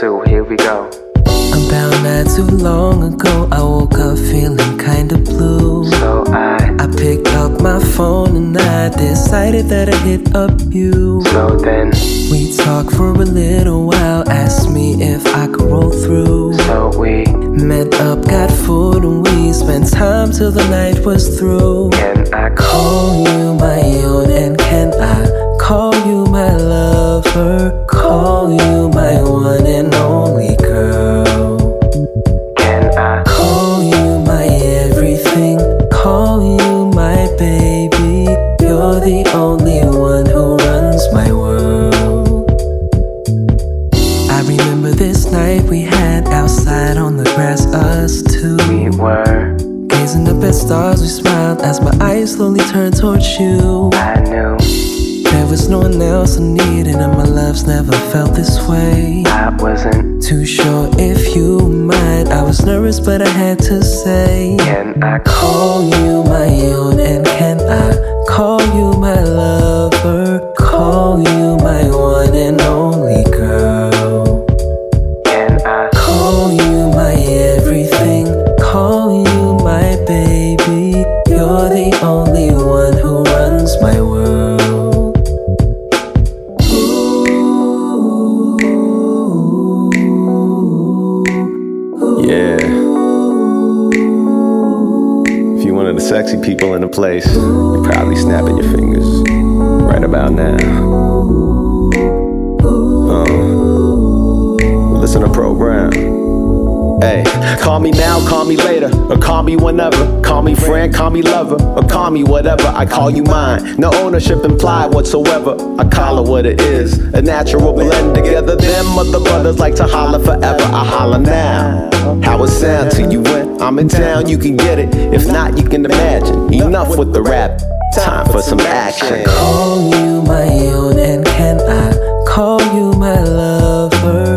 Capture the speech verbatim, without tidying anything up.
two, here we go. About not too long ago, I woke up feeling kinda blue. So I, I picked up my phone and I decided that I'd hit up you. so then, We talked for a little while, asked me if I could roll through. so we, Met up, got food, and we spent time till the night was through. can I call? Call you my own, and can I call you my lover? Call you my one and only girl. Can I Call you my everything, call you my baby. You're the only one who runs my world. I remember this night we had outside on the grass, us two. we were, Gazing up at stars, we smiled as my eyes slowly turned towards you. I knew There was no one else I needed, and my love's never felt this way. I wasn't. Too sure if you might. I was nervous, but I had to say, Can I call? call you my own, and can I call you my lover? Call you my one and only girl. Can I Call you my everything, call you my baby. You're the only one who runs my world. Yeah. If you're one of the sexy people in the place, you're probably snapping your fingers right about now. Uh, listen to program. Hey, call me now, call me later, or call me whenever. Call me friend, call me lover, or call me whatever. I call you mine, no ownership implied whatsoever. I call it what it is, a natural blend together. Them other brothers like to holler forever, I holler now. How it sound to you when I'm in town, you can get it. If not, you can imagine. Enough with the rap, time for some action. Call you my own, and can I call you my lover?